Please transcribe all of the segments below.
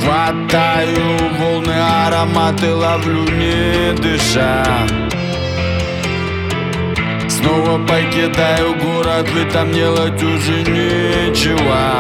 Хватаю волны, ароматы ловлю не дыша. Снова покидаю город, ведь там делать уже нечего.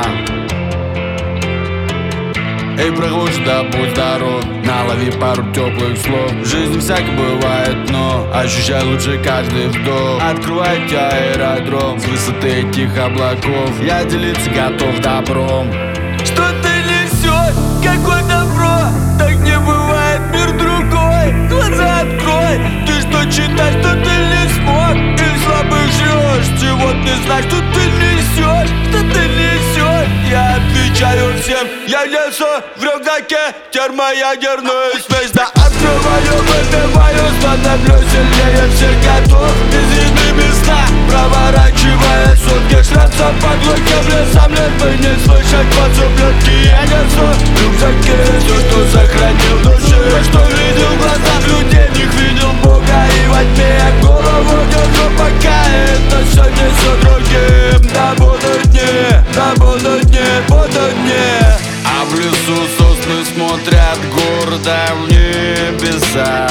Эй, прохожий, да будь здоров, налови пару теплых слов. В жизни всяко бывает, но ощущай лучше каждый вдох. Открывайте аэродром с высоты этих облаков. Я делиться готов добром. Что ты несешь? Какое добро? Так не бывает, мир другой. Глаза открой. Ты что читаешь, что ты не смог? Или слабых жрешь? Чего ты знаешь, что ты несешь? Что ты несешь? Я отвечаю всем. Я несу в рюкзаке термоядерную смесь. Да открываю, выпиваю, становлюсь сильнее всех готов. Безвидные места, проворачивая сутки. Шраться под луком, лесом лет не слышать под ублюдки. Я несу в рюкзаке все, что сохранил в душе. Что видел в глазах людей, в них видел Бога. И во тьме я голову держу, пока это все несу другим. Да будут дни, да будут дни, будут дни. А в лесу сосны смотрят гордо в небеса.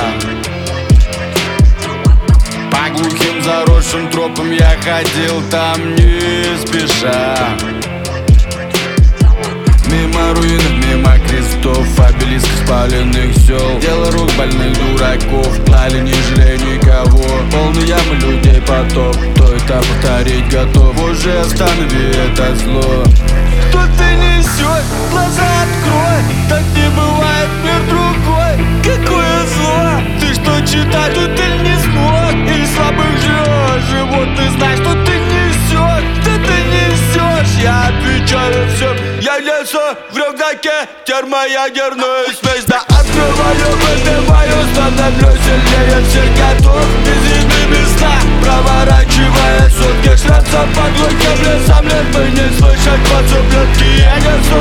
По глухим заросшим тропам я ходил там не спеша. Мимо руин, мимо крестов, обелиск спаленных сел. Дело рук больных дураков, гнали не жалея никого. Полные ямы людей потоп, кто это повторить готов. Уже останови это зло. Что ты несешь? Глаза открой. Так не бывает, мир другой. Какое зло? Ты что читаешь, что ты не смог? Или слабых жрешь? И вот ты знаешь, что ты несешь. Что ты несешь? Я отвечаю всем. Я несу в рюкзаке термоядерную смесь. Да открываю, выпиваю, становлюсь сильнее всех готов. Безвидные места, проворачивая сутки. Шраться под луком, лесом лет не слышать под ублюдки. Я несу